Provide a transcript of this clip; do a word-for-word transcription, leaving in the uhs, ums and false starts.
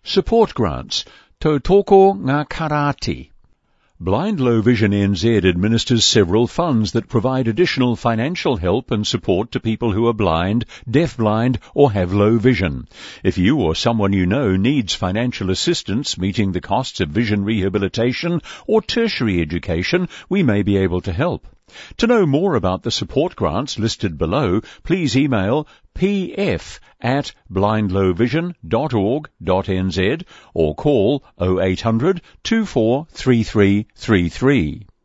Support grants. Tautoko ngā karati. Blind Low Vision N Z administers several funds that provide additional financial help and support to people who are blind, deafblind, or have low vision. If you or someone you know needs financial assistance meeting the costs of vision rehabilitation or tertiary education, we may be able to help. To know more about the support grants listed below, please email p f at blind low vision dot org dot n z or call oh eight hundred, two four three three three three.